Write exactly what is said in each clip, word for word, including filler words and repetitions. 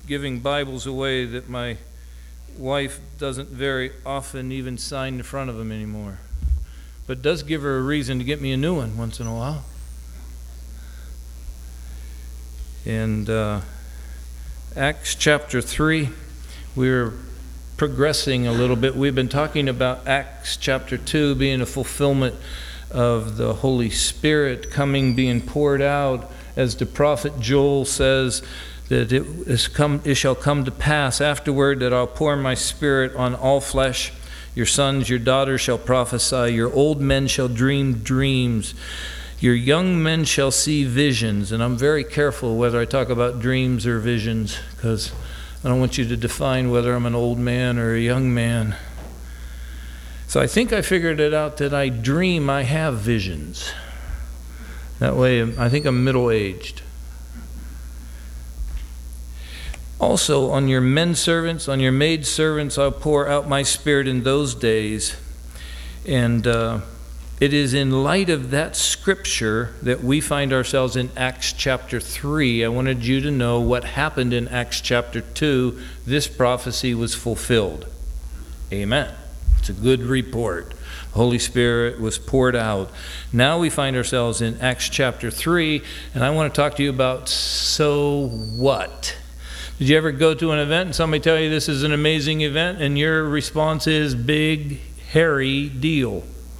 giving Bibles away that my wife doesn't very often even sign in front of them anymore, but does give her a reason to get me a new one once in a while. And uh, Acts chapter three, we're progressing a little bit. We've been talking about Acts chapter two being a fulfillment of the Holy Spirit coming, being poured out, as the prophet Joel says, that it is come, it shall come to pass afterward that I'll pour my Spirit on all flesh. Your sons, your daughters shall prophesy. Your old men shall dream dreams. Your young men shall see visions. And I'm very careful whether I talk about dreams or visions, because I don't want you to define whether I'm an old man or a young man. So I think I figured it out that I dream, I have visions. That way, I think I'm middle-aged. Also, on your men servants, on your maid servants, I'll pour out my Spirit in those days. And uh, it is in light of that scripture that we find ourselves in Acts chapter three. I wanted you to know what happened in Acts chapter two. This prophecy was fulfilled. Amen. It's a good report. The Holy Spirit was poured out. Now we find ourselves in Acts chapter three, and I want to talk to you about so what? Did you ever go to an event and somebody tell you this is an amazing event, and your response is big, hairy deal?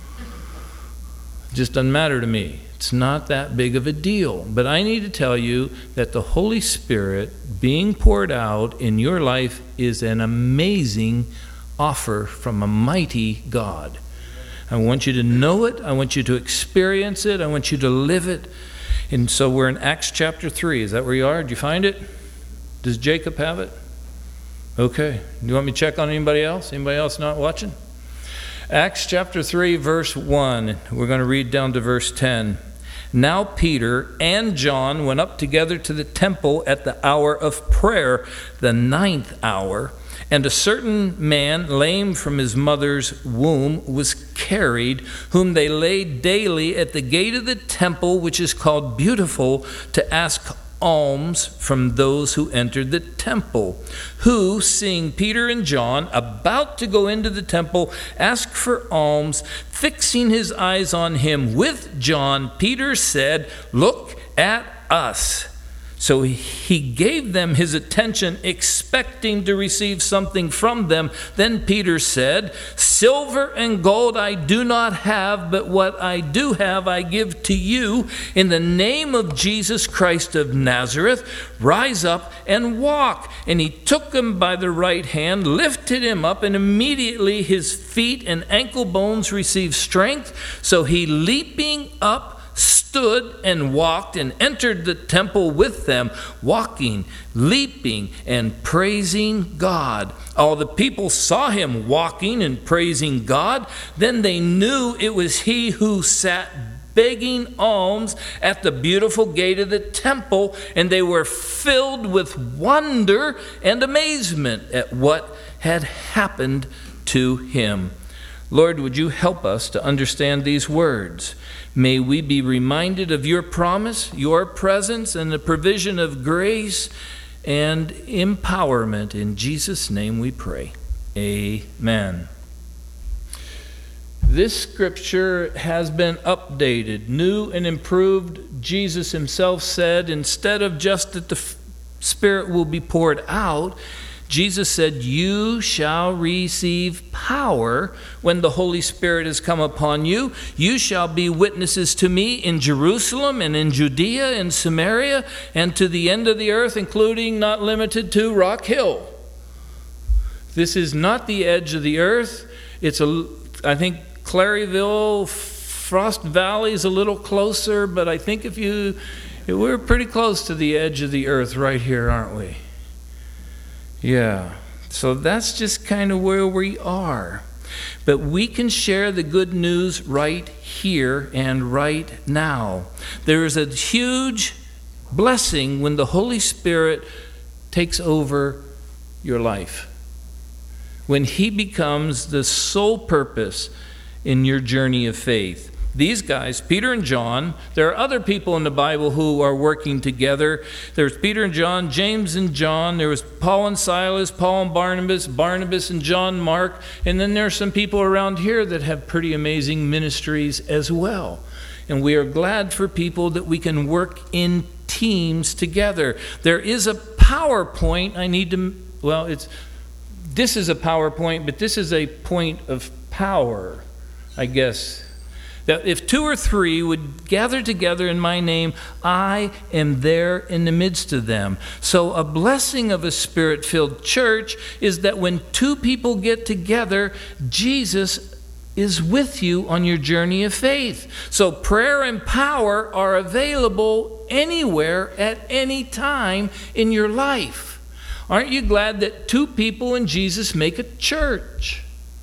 It just doesn't matter to me. It's not that big of a deal. But I need to tell you that the Holy Spirit being poured out in your life is an amazing offer from a mighty God. I want you to know it. I want you to experience it. I want you to live it. And so we're in Acts chapter three. Is that where you are? Did you find it? Does Jacob have it? Okay. Do you want me to check on anybody else? Anybody else not watching? Acts chapter three, verse one. We're going to read down to verse ten. Now Peter and John went up together to the temple at the hour of prayer, the ninth hour. And a certain man, lame from his mother's womb, was carried, whom they laid daily at the gate of the temple, which is called Beautiful, to ask alms from those who entered the temple, who, seeing Peter and John about to go into the temple, asked for alms. Fixing his eyes on him with John, Peter said, "Look at us." So he gave them his attention, expecting to receive something from them. Then Peter said, "Silver and gold I do not have, but what I do have I give to you. In the name of Jesus Christ of Nazareth, rise up and walk." And he took him by the right hand, lifted him up, and immediately his feet and ankle bones received strength. So he, leaping up, stood and walked and entered the temple with them, walking, leaping, and praising God. All the people saw him walking and praising God. Then they knew it was he who sat begging alms at the beautiful gate of the temple, and they were filled with wonder and amazement at what had happened to him. Lord, would you help us to understand these words? May we be reminded of your promise, your presence, and the provision of grace and empowerment. In Jesus' name we pray. Amen. This scripture has been updated, new and improved. Jesus himself said, instead of just that the Spirit will be poured out, Jesus said, "You shall receive power when the Holy Spirit has come upon you. You shall be witnesses to me in Jerusalem and in Judea and Samaria and to the end of the earth, including, not limited to, Rock Hill." This is not the edge of the earth. It's, a, I think, Claryville, Frost Valley is a little closer, but I think if you, we're pretty close to the edge of the earth right here, aren't we? Yeah, so that's just kind of where we are. But we can share the good news right here and right now. There is a huge blessing when the Holy Spirit takes over your life. When he becomes the sole purpose in your journey of faith. These guys, Peter and John, there are other people in the Bible who are working together. There's Peter and John, James and John. There was Paul and Silas, Paul and Barnabas, Barnabas and John Mark. And then there are some people around here that have pretty amazing ministries as well. And we are glad for people that we can work in teams together. There is a PowerPoint. I need to, well, it's, this is a PowerPoint, but this is a point of power, I guess. That if two or three would gather together in my name, I am there in the midst of them. So a blessing of a Spirit-filled church is that when two people get together, Jesus is with you on your journey of faith. So prayer and power are available anywhere at any time in your life. Aren't you glad that two people and Jesus make a church?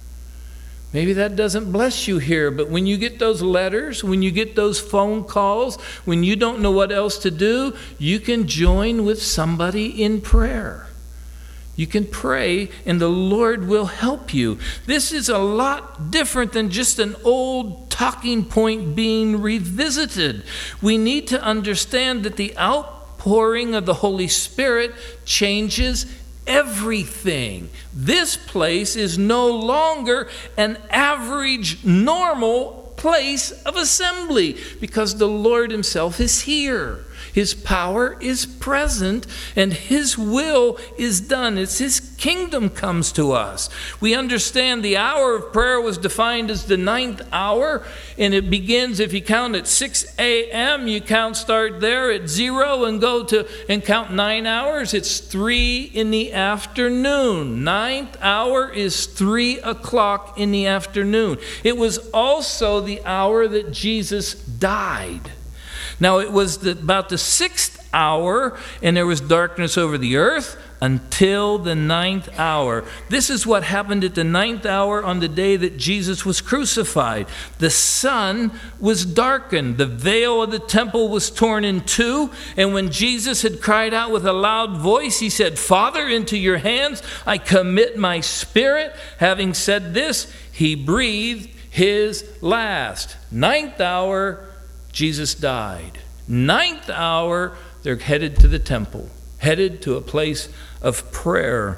Maybe that doesn't bless you here, but when you get those letters, when you get those phone calls, when you don't know what else to do, you can join with somebody in prayer. You can pray and the Lord will help you. This is a lot different than just an old talking point being revisited. We need to understand that the outpouring of the Holy Spirit changes everything. This place is no longer an average, normal place of assembly because the Lord himself is here. His power is present and his will is done. It's his kingdom comes to us. We understand the hour of prayer was defined as the ninth hour, and it begins, if you count at six a.m., you count start there at zero and go to and count nine hours. It's three in the afternoon. Ninth hour is three o'clock in the afternoon. It was also the hour that Jesus died. Now, it was the, about the sixth hour, and there was darkness over the earth until the ninth hour. This is what happened at the ninth hour on the day that Jesus was crucified. The sun was darkened. The veil of the temple was torn in two. And when Jesus had cried out with a loud voice, he said, "Father, into your hands I commit my spirit." Having said this, he breathed his last. Ninth hour, Jesus died. Ninth hour, they're headed to the temple, headed to a place of prayer.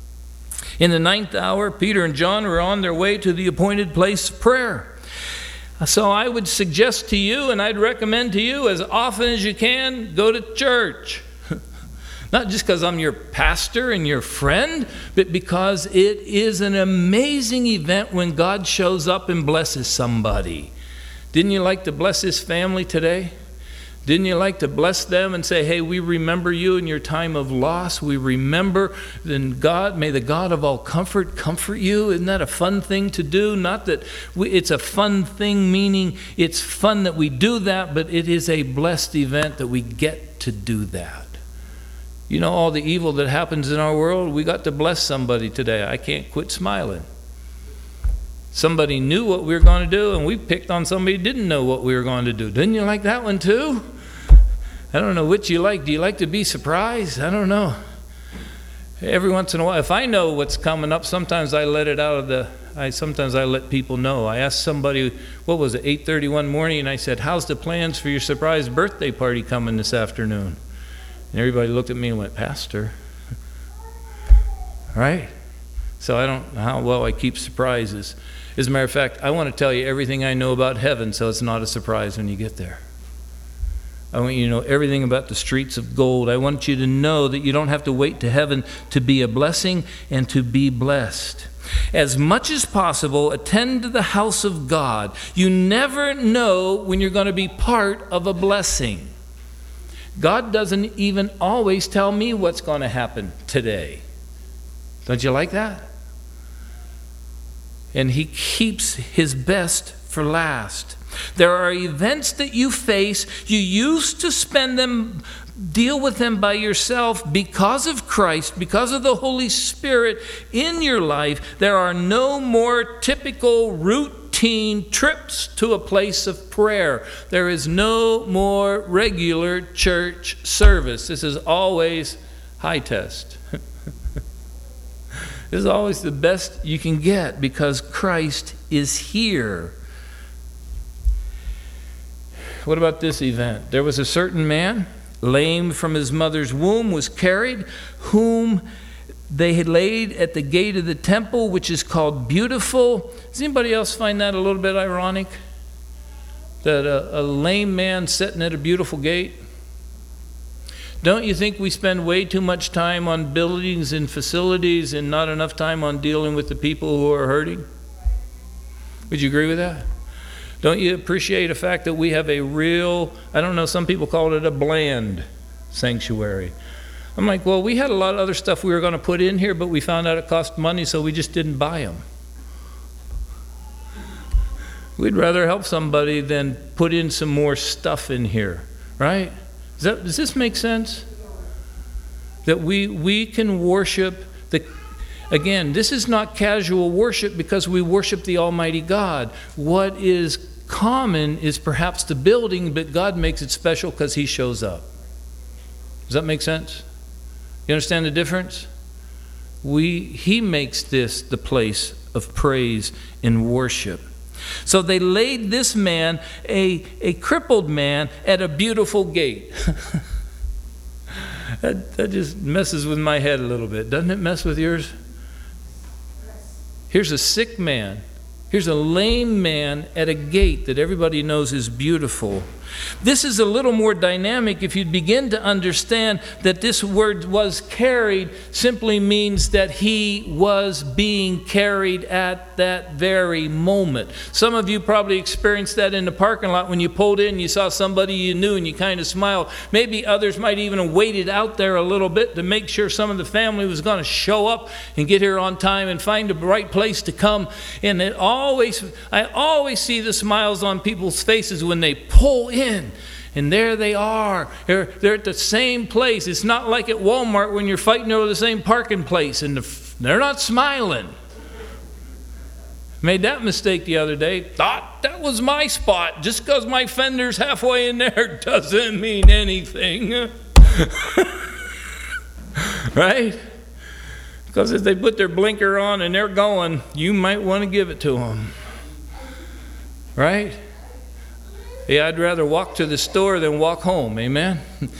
In the ninth hour, Peter and John were on their way to the appointed place of prayer. So I would suggest to you, and I'd recommend to you, as often as you can, go to church. Not just because I'm your pastor and your friend, but because it is an amazing event when God shows up and blesses somebody. Didn't you like to bless this family today? Didn't you like to bless them and say, hey, we remember you in your time of loss. We remember, then God, may the God of all comfort comfort you. Isn't that a fun thing to do? Not that we, it's a fun thing, meaning it's fun that we do that, but it is a blessed event that we get to do that. You know, all the evil that happens in our world, we got to bless somebody today. I can't quit smiling. Somebody knew what we were going to do, and we picked on somebody who didn't know what we were going to do. Didn't you like that one too? I don't know which you like. Do you like to be surprised? I don't know. Every once in a while, if I know what's coming up, sometimes I let it out of the, I sometimes I let people know. I asked somebody, what was it, eight thirty one morning, and I said, how's the plans for your surprise birthday party coming this afternoon? And everybody looked at me and went, Pastor. Right? So I don't know how well I keep surprises. As a matter of fact, I want to tell you everything I know about heaven, so it's not a surprise when you get there. I want you to know everything about the streets of gold. I want you to know that you don't have to wait to heaven to be a blessing and to be blessed. As much as possible, attend to the house of God. You never know when you're going to be part of a blessing. God doesn't even always tell me what's going to happen today. Don't you like that? And he keeps his best for last. There are events that you face. You used to spend them, deal with them by yourself. Because of Christ, because of the Holy Spirit in your life, there are no more typical routine trips to a place of prayer. There is no more regular church service. This is always high test. This is always the best you can get because Christ is here. What about this event? There was a certain man, lame from his mother's womb, was carried, whom they had laid at the gate of the temple, which is called Beautiful. Does anybody else find that a little bit ironic? That a, a lame man sitting at a beautiful gate? Don't you think we spend way too much time on buildings and facilities and not enough time on dealing with the people who are hurting? Would you agree with that? Don't you appreciate the fact that we have a real, I don't know, some people call it a bland sanctuary. I'm like, well, we had a lot of other stuff we were going to put in here, but we found out it cost money, so we just didn't buy them. We'd rather help somebody than put in some more stuff in here, right? Does, that, does this make sense? That we we can worship the, again, this is not casual worship because we worship the Almighty God. What is common is perhaps the building, but God makes it special because He shows up. Does that make sense? You understand the difference? We He makes this the place of praise and worship. So they laid this man, a, a crippled man, at a beautiful gate. that, that just messes with my head a little bit. Doesn't it mess with yours? Here's a sick man. Here's a lame man at a gate that everybody knows is beautiful. This is a little more dynamic if you begin to understand that this word "was carried" simply means that he was being carried at that very moment. Some of you probably experienced that in the parking lot when you pulled in, you saw somebody you knew and you kind of smiled. Maybe others might even have waited out there a little bit to make sure some of the family was going to show up and get here on time and find the right place to come. And it always, I always see the smiles on people's faces when they pull in. And there they are. They're, they're at the same place. It's not like at Walmart when you're fighting over the same parking place and the, they're not smiling. Made that mistake the other day. Thought that was my spot. Just because my fender's halfway in there doesn't mean anything. Right? Because if they put their blinker on and they're going, you might want to give it to them. Right? Yeah, I'd rather walk to the store than walk home. Amen?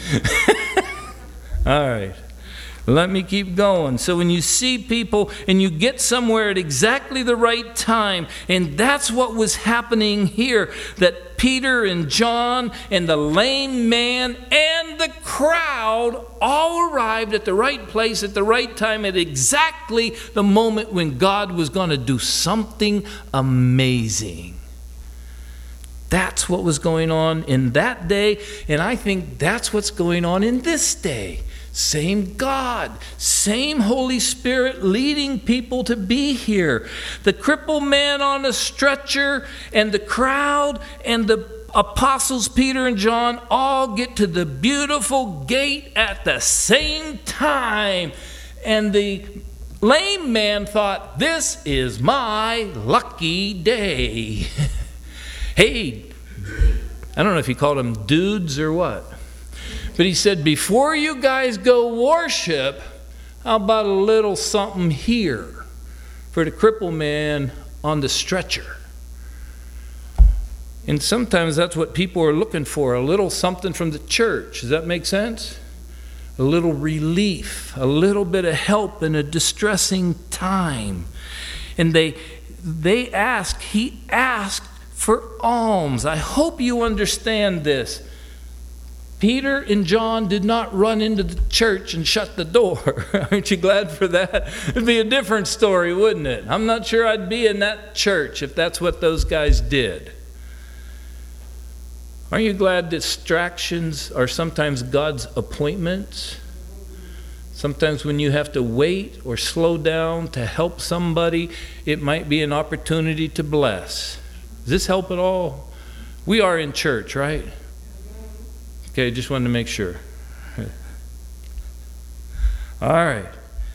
All right. Let me keep going. So when you see people and you get somewhere at exactly the right time, and that's what was happening here, that Peter and John and the lame man and the crowd all arrived at the right place at the right time at exactly the moment when God was going to do something amazing. That's what was going on in that day, and I think that's what's going on in this day. Same God, same Holy Spirit leading people to be here. The crippled man on a stretcher and the crowd and the apostles Peter and John all get to the beautiful gate at the same time. And the lame man thought, this is my lucky day. Hey, I don't know if he called them dudes or what. But he said, before you guys go worship, how about a little something here for the crippled man on the stretcher? And sometimes that's what people are looking for, a little something from the church. Does that make sense? A little relief, a little bit of help in a distressing time. And they they asked, he asked for alms. I hope you understand this. Peter and John did not run into the church and shut the door. Aren't you glad for that? It'd be a different story, wouldn't it? I'm not sure I'd be in that church if that's what those guys did. Aren't you glad distractions are sometimes God's appointments? Sometimes when you have to wait or slow down to help somebody, it might be an opportunity to bless. Does this help at all? We are in church, right? Okay, just wanted to make sure. All right.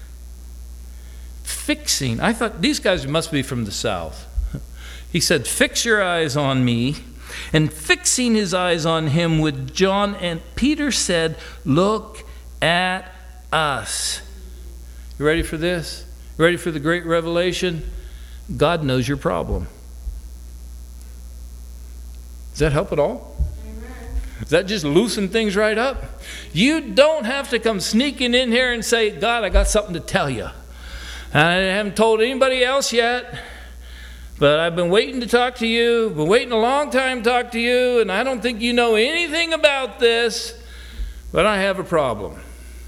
Fixing. I thought these guys must be from the South. He said, fix your eyes on me. And fixing his eyes on him with John and Peter said, look at us. You ready for this? You ready for the great revelation? God knows your problem. Does that help at all? Amen. Does that just loosen things right up? You don't have to come sneaking in here and say, God, I got something to tell you. I haven't told anybody else yet, but I've been waiting to talk to you, been waiting a long time to talk to you, and I don't think you know anything about this, but I have a problem.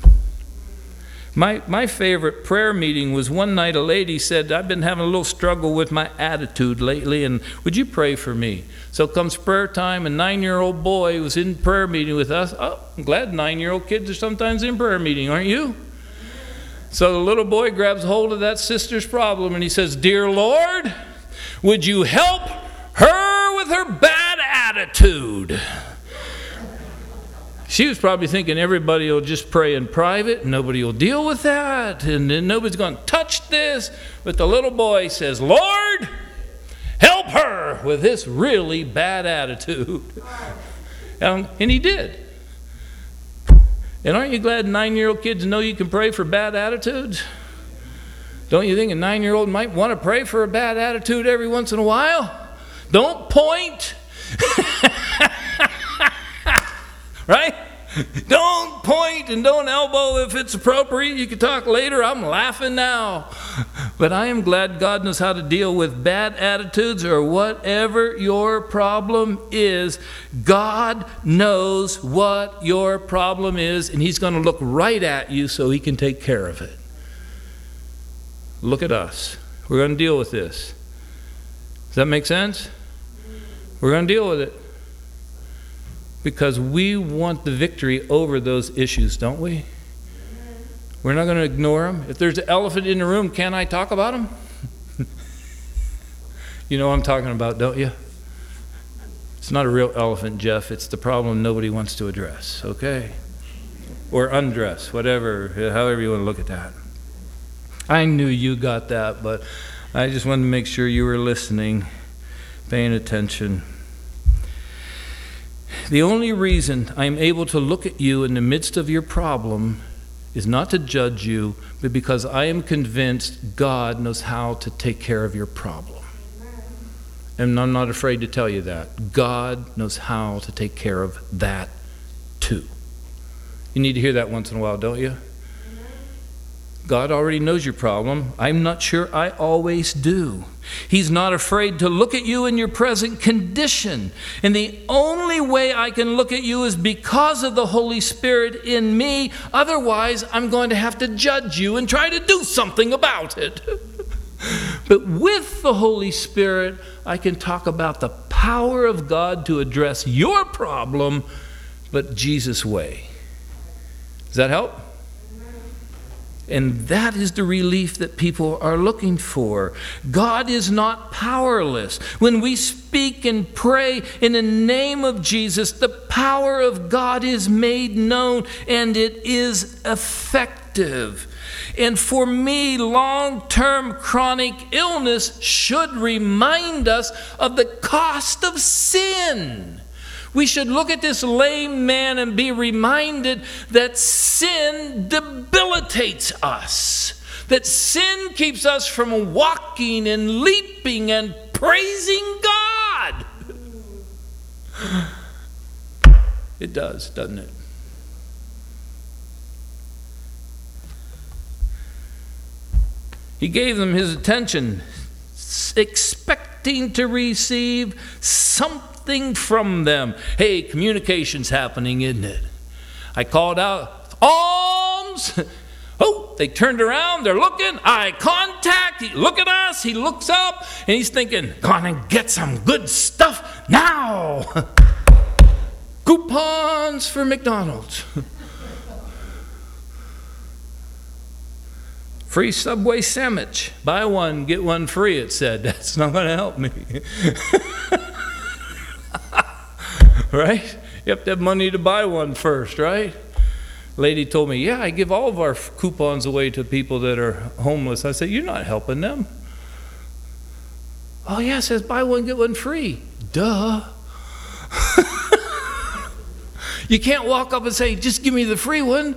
My my favorite prayer meeting was one night a lady said, I've been having a little struggle with my attitude lately, and would you pray for me? So comes prayer time, a nine-year-old boy was in prayer meeting with us. Oh, I'm glad nine-year-old kids are sometimes in prayer meeting, aren't you? So the little boy grabs hold of that sister's problem, and he says, Dear Lord, would you help her with her bad attitude? She was probably thinking everybody will just pray in private, and nobody will deal with that, and then nobody's going to touch this. But the little boy says, Lord, help her with this really bad attitude. Um, and he did. And aren't you glad nine-year-old kids know you can pray for bad attitudes? Don't you think a nine-year-old might want to pray for a bad attitude every once in a while? Don't point. Right? Don't point and don't elbow if it's appropriate. You can talk later. I'm laughing now. But I am glad God knows how to deal with bad attitudes or whatever your problem is. God knows what your problem is, and He's going to look right at you so He can take care of it. Look at us. We're going to deal with this. Does that make sense? We're going to deal with it. Because we want the victory over those issues, don't we? We're not going to ignore them. If there's an elephant in the room, can I talk about him? You know what I'm talking about, don't you? It's not a real elephant, Jeff. It's the problem nobody wants to address, okay? Or undress, whatever, however you want to look at that. I knew you got that, but I just wanted to make sure you were listening, paying attention. The only reason I'm able to look at you in the midst of your problem is not to judge you, but because I am convinced God knows how to take care of your problem. And I'm not afraid to tell you that. God knows how to take care of that too. You need to hear that once in a while, don't you? God already knows your problem. I'm not sure I always do. He's not afraid to look at you in your present condition. And the only way I can look at you is because of the Holy Spirit in me. Otherwise, I'm going to have to judge you and try to do something about it. But with the Holy Spirit, I can talk about the power of God to address your problem, but Jesus' way. Does that help? And that is the relief that people are looking for. God is not powerless. When we speak and pray in the name of Jesus, the power of God is made known, and it is effective. And for me, long-term chronic illness should remind us of the cost of sin. We should look at this lame man and be reminded that sin debilitates us. That sin keeps us from walking and leaping and praising God. It does, doesn't it? He gave them his attention, expecting to receive something from them. Hey, communication's happening, isn't it? I called out, alms. Oh, they turned around, they're looking, eye contact, he, look at us, he looks up, and he's thinking, go on and get some good stuff now. Coupons for McDonald's. Free Subway sandwich. Buy one, get one free, it said. That's not going to help me. Right? You have to have money to buy one first, right? Lady told me, yeah, I give all of our coupons away to people that are homeless. I said, you're not helping them. Oh, yeah, it says buy one, get one free. Duh. You can't walk up and say, just give me the free one.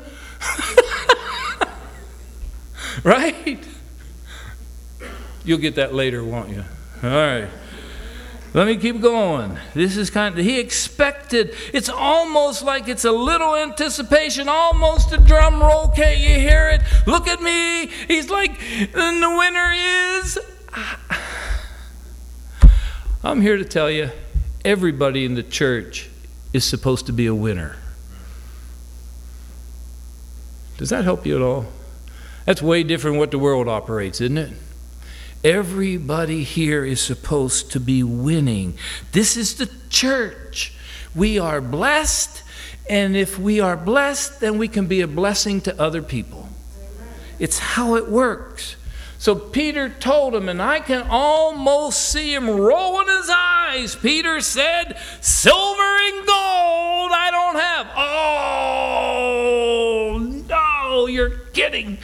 Right? You'll get that later, won't you? All right. Let me keep going. This is kind of, he expected, it's almost like it's a little anticipation, almost a drum roll. Can't you hear it? Look at me. He's like, and the winner is. I'm here to tell you, everybody in the church is supposed to be a winner. Does that help you at all? That's way different what the world operates, isn't it? Everybody here is supposed to be winning. This is the church. We are blessed, and if we are blessed, then we can be a blessing to other people. It's how it works. So Peter told him, and I can almost see him rolling his eyes. Peter said, silver and gold I don't have. Oh, no, you're kidding.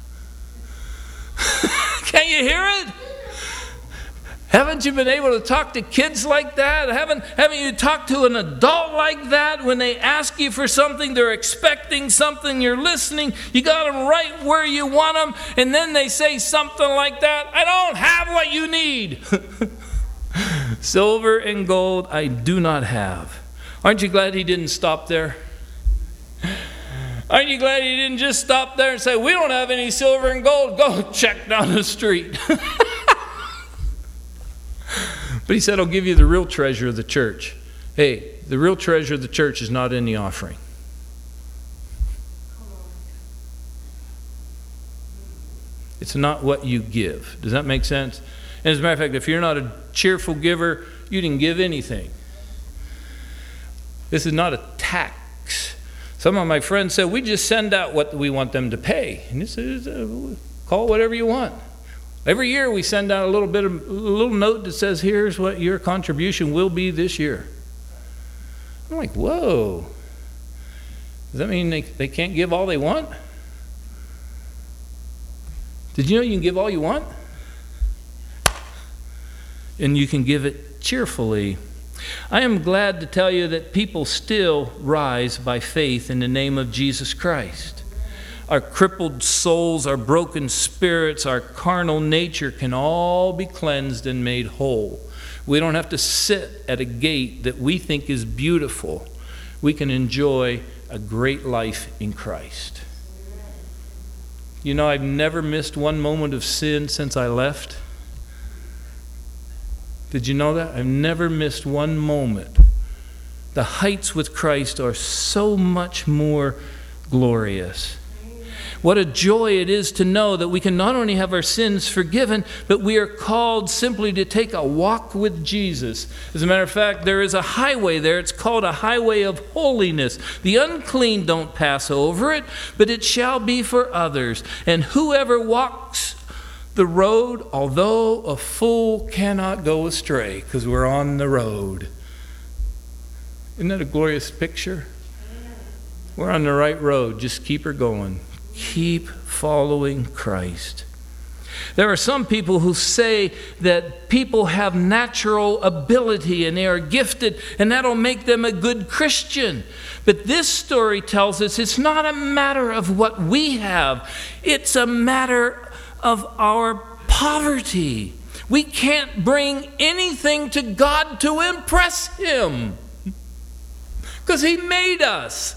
Can't you hear it? Haven't you been able to talk to kids like that? Haven't, haven't you talked to an adult like that when they ask you for something, they're expecting something, you're listening, you got them right where you want them, and then they say something like that, I don't have what you need. Silver and gold I do not have. Aren't you glad he didn't stop there? Aren't you glad he didn't just stop there and say, we don't have any silver and gold, go check down the street. But he said, I'll give you the real treasure of the church. Hey, the real treasure of the church is not in the offering. It's not what you give. Does that make sense? And as a matter of fact, if you're not a cheerful giver, you didn't give anything. This is not a tax. Some of my friends said, we just send out what we want them to pay. And this is, uh, call it whatever you want. Every year we send out a little bit of a little note that says, here's what your contribution will be this year. I'm like, whoa. Does that mean they, they can't give all they want? Did you know you can give all you want? And you can give it cheerfully. I am glad to tell you that people still rise by faith in the name of Jesus Christ. Our crippled souls, our broken spirits, our carnal nature can all be cleansed and made whole. We don't have to sit at a gate that we think is beautiful. We can enjoy a great life in Christ. You know, I've never missed one moment of sin since I left. Did you know that? I've never missed one moment. The heights with Christ are so much more glorious. What a joy it is to know that we can not only have our sins forgiven, but we are called simply to take a walk with Jesus. As a matter of fact, there is a highway there. It's called a highway of holiness. The unclean don't pass over it, but it shall be for others. And whoever walks the road, although a fool cannot go astray, because we're on the road. Isn't that a glorious picture? We're on the right road. Just keep her going. Keep following Christ. There are some people who say that people have natural ability and they are gifted and that'll make them a good Christian. But this story tells us it's not a matter of what we have. It's a matter of our poverty. We can't bring anything to God to impress Him because He made us.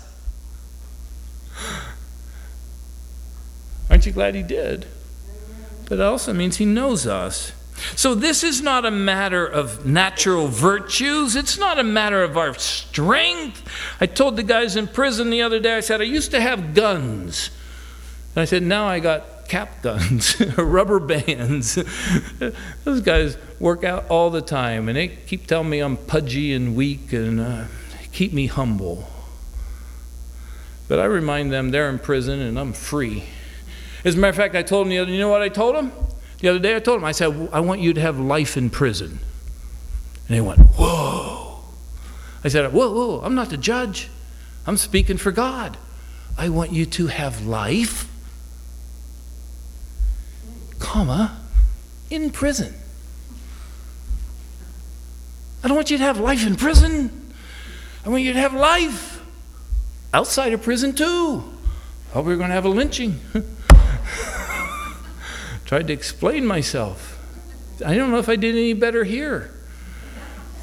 Aren't you glad He did? But it also means He knows us. So this is not a matter of natural virtues. It's not a matter of our strength. I told the guys in prison the other day, I said, I used to have guns. And I said, now I got cap guns, rubber bands. Those guys work out all the time, and they keep telling me I'm pudgy and weak and uh, keep me humble. But I remind them they're in prison and I'm free. As a matter of fact, I told them the other, you know what I told them? The other day I told them, I said, I want you to have life in prison. And they went, whoa. I said, whoa, whoa, I'm not the judge. I'm speaking for God. I want you to have life, comma, in prison. I don't want you to have life in prison. I want you to have life outside of prison too. Hope we're going to have a lynching. Tried to explain myself. I don't know if I did any better here.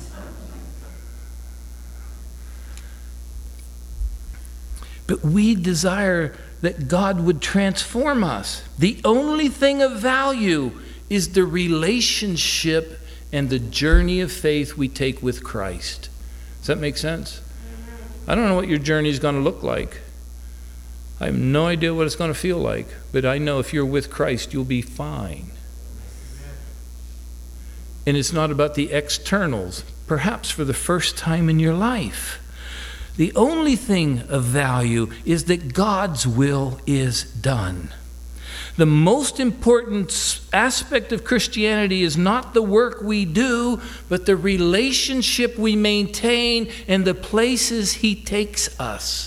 But we desire that God would transform us. The only thing of value is the relationship and the journey of faith we take with Christ. Does that make sense? I don't know what your journey is going to look like. I have no idea what it's going to feel like, but I know if you're with Christ, you'll be fine. And it's not about the externals, perhaps for the first time in your life. The only thing of value is that God's will is done. The most important aspect of Christianity is not the work we do, but the relationship we maintain and the places He takes us.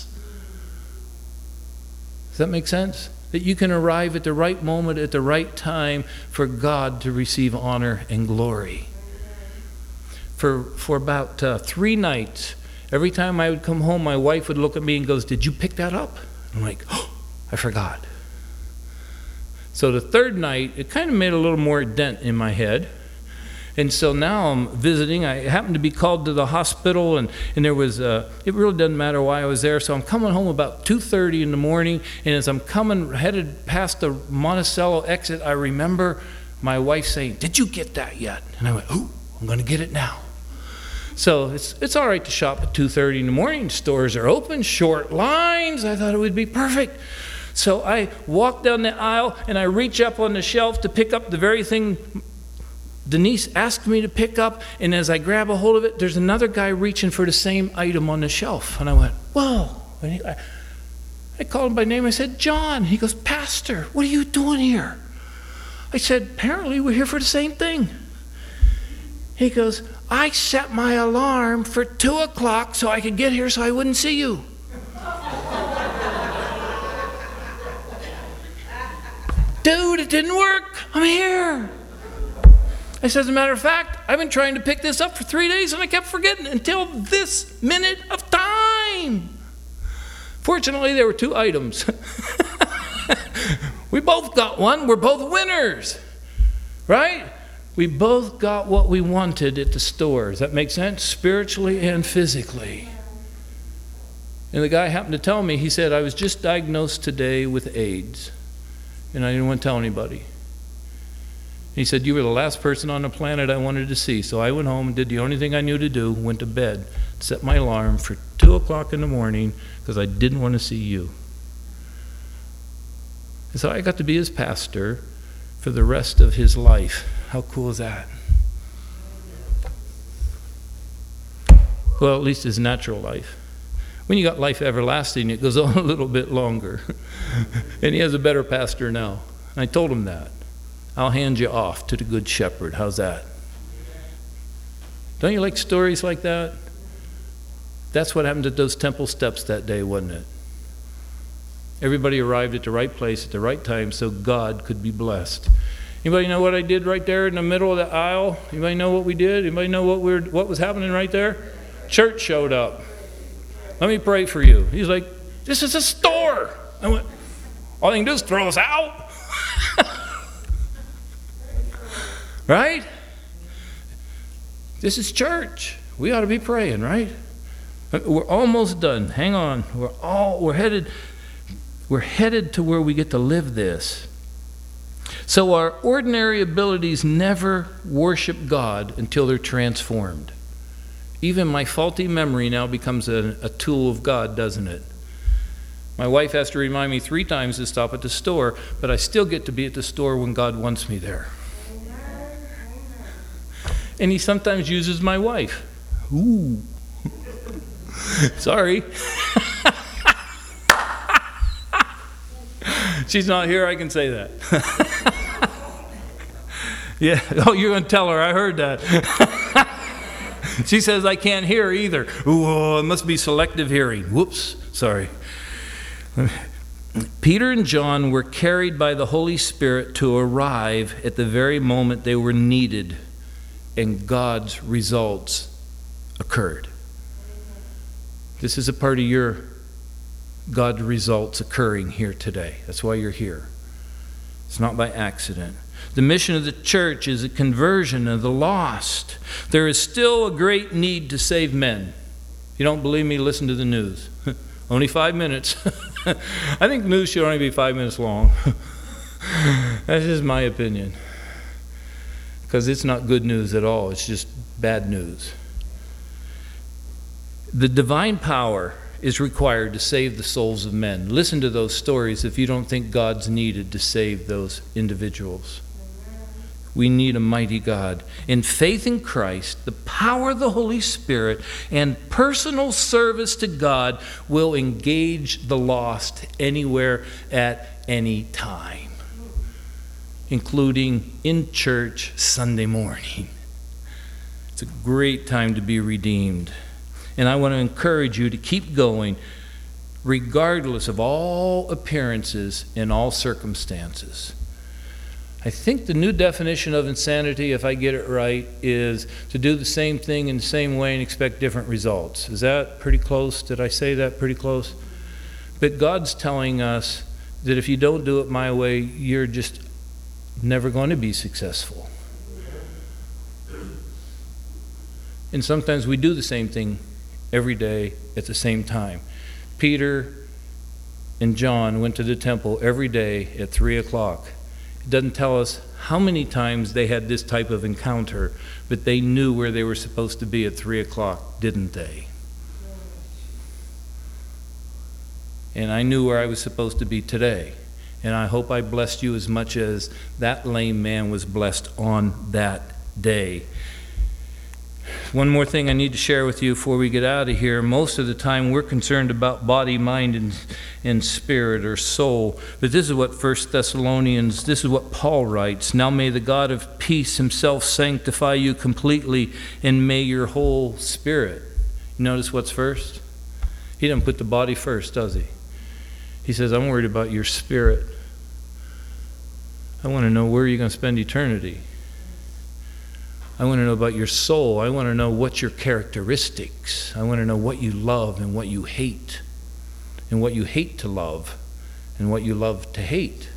Does that make sense? That you can arrive at the right moment at the right time for God to receive honor and glory. For, for about uh, three nights, every time I would come home, my wife would look at me and goes, "Did you pick that up?" I'm like, "Oh, I forgot." So the third night, it kind of made a little more dent in my head. And so now I'm visiting. I happened to be called to the hospital, and, and there was, uh, it really doesn't matter why I was there. So I'm coming home about two thirty in the morning, and as I'm coming, headed past the Monticello exit, I remember my wife saying, "Did you get that yet?" And I went, "Oh, I'm going to get it now." So it's it's all right to shop at two thirty in the morning. Stores are open, short lines. I thought it would be perfect. So I walk down the aisle, and I reach up on the shelf to pick up the very thing Denise asked me to pick up, and as I grab a hold of it, there's another guy reaching for the same item on the shelf. And I went, "Whoa." And he, I, I called him by name. I said, "John." He goes, "Pastor, what are you doing here?" I said, "Apparently we're here for the same thing." He goes, "I set my alarm for two o'clock so I could get here so I wouldn't see you." "Dude, it didn't work. I'm here." I said, "As a matter of fact, I've been trying to pick this up for three days and I kept forgetting until this minute of time." Fortunately, there were two items. We both got one. We're both winners. Right? We both got what we wanted at the store. Does that make sense? Spiritually and physically. And the guy happened to tell me, he said, "I was just diagnosed today with AIDS. And I didn't want to tell anybody." He said, "You were the last person on the planet I wanted to see." So I went home and did the only thing I knew to do, went to bed, set my alarm for two o'clock in the morning because I didn't want to see you. And so I got to be his pastor for the rest of his life. How cool is that? Well, at least his natural life. When you got life everlasting, it goes on a little bit longer. And he has a better pastor now. And I told him that. I'll hand you off to the Good Shepherd. How's that? Don't you like stories like that? That's what happened at those temple steps that day, wasn't it? Everybody arrived at the right place at the right time so God could be blessed. Anybody know what I did right there in the middle of the aisle? Anybody know what we did? Anybody know what we were, what was happening right there? Church showed up. "Let me pray for you." He's like, "This is a store." I went, "All they can do is throw us out." Right? This is church. We ought to be praying, right? We're almost done. Hang on. We're all we're headed we're headed to where we get to live this. So our ordinary abilities never worship God until they're transformed. Even my faulty memory now becomes a, a tool of God, doesn't it? My wife has to remind me three times to stop at the store, but I still get to be at the store when God wants me there. And he sometimes uses my wife. Ooh. Sorry. She's not here, I can say that. Yeah. Oh, you're going to tell her, I heard that. She says I can't hear either. Ooh, oh, it must be selective hearing. Whoops, sorry. Peter and John were carried by the Holy Spirit to arrive at the very moment they were needed, and God's results occurred. This is a part of your God results occurring here today. That's why you're here. It's not by accident. The mission of the church is a conversion of the lost. There is still a great need to save men. If you don't believe me, listen to the news. Only five minutes. I think news should only be five minutes long. That's just my opinion. Because it's not good news at all. It's just bad news. The divine power is required to save the souls of men. Listen to those stories if you don't think God's needed to save those individuals. We need a mighty God. In faith in Christ, the power of the Holy Spirit, and personal service to God will engage the lost anywhere at any time, including in church Sunday morning. It's a great time to be redeemed. And I want to encourage you to keep going regardless of all appearances in all circumstances. I think the new definition of insanity, if I get it right, is to do the same thing in the same way and expect different results. Is that pretty close? Did I say that pretty close? But God's telling us that if you don't do it my way, you're just never going to be successful. And sometimes we do the same thing every day at the same time. Peter and John went to the temple every day at three o'clock. It doesn't tell us how many times they had this type of encounter, but they knew where they were supposed to be at three o'clock, didn't they? And I knew where I was supposed to be today. And I hope I blessed you as much as that lame man was blessed on that day. One more thing I need to share with you before we get out of here. Most of the time we're concerned about body, mind, and, and spirit or soul. But this is what First Thessalonians, this is what Paul writes. Now may the God of peace himself sanctify you completely, and may your whole spirit. You notice what's first? He doesn't put the body first, does he? He says, I'm worried about your spirit. I want to know where you're going to spend eternity. I want to know about your soul. I want to know what's your characteristics. I want to know what you love and what you hate, and what you hate to love and what you love to hate.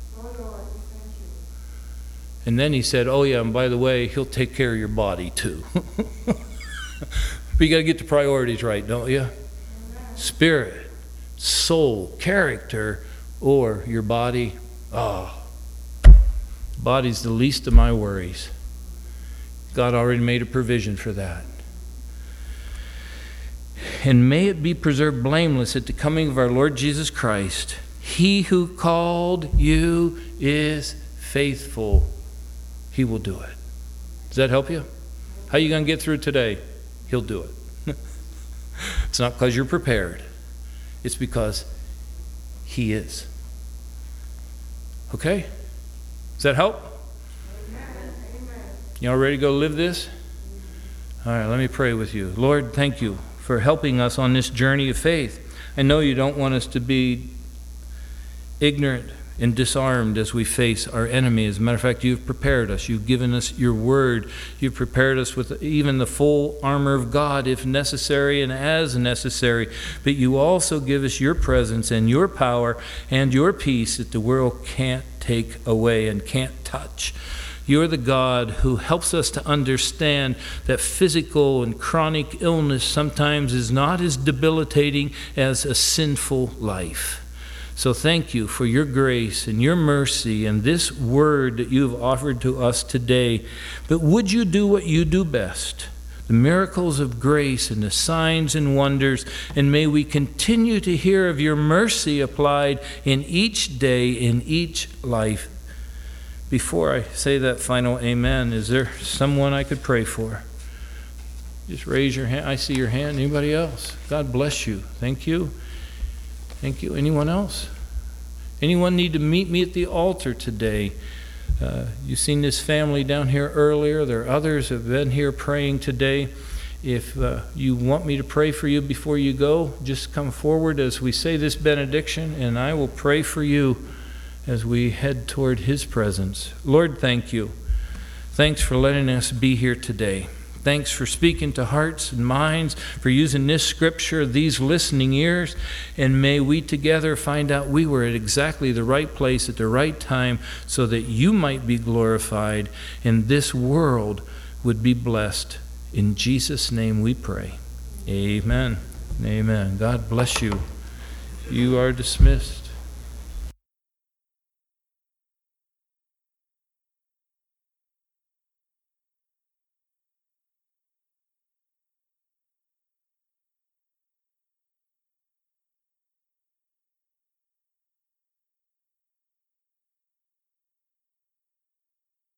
And then he said, oh yeah, and by the way, he'll take care of your body too. But you got to get the priorities right, don't you? Spirit, soul, character, or your body. Oh, body's the least of my worries. God already made a provision for that. And may it be preserved blameless at the coming of our Lord Jesus Christ. He who called you is faithful. He will do it. Does that help you? How are you going to get through today? He'll do it. It's not because you're prepared. It's because He is. Okay? Does that help? Y'all ready to go live this? All right, let me pray with you. Lord, thank you for helping us on this journey of faith. I know you don't want us to be ignorant and disarmed as we face our enemy. As a matter of fact, you've prepared us. You've given us your word. You've prepared us with even the full armor of God if necessary and as necessary. But you also give us your presence and your power and your peace that the world can't take away and can't touch. You're the God who helps us to understand that physical and chronic illness sometimes is not as debilitating as a sinful life. So thank you for your grace and your mercy and this word that you've offered to us today. But would you do what you do best? The miracles of grace and the signs and wonders, and may we continue to hear of your mercy applied in each day, in each life. Before I say that final amen, is there someone I could pray for? Just raise your hand. I see your hand. Anybody else? God bless you. Thank you. Thank you. Anyone else? Anyone need to meet me at the altar today? Uh, you've seen this family down here earlier. There are others who have been here praying today. If uh, you want me to pray for you before you go, just come forward as we say this benediction, and I will pray for you as we head toward His presence. Lord, thank you. Thanks for letting us be here today. Thanks for speaking to hearts and minds, for using this scripture, these listening ears, and may we together find out we were at exactly the right place at the right time so that you might be glorified and this world would be blessed. In Jesus' name we pray. Amen. Amen. God bless you. You are dismissed.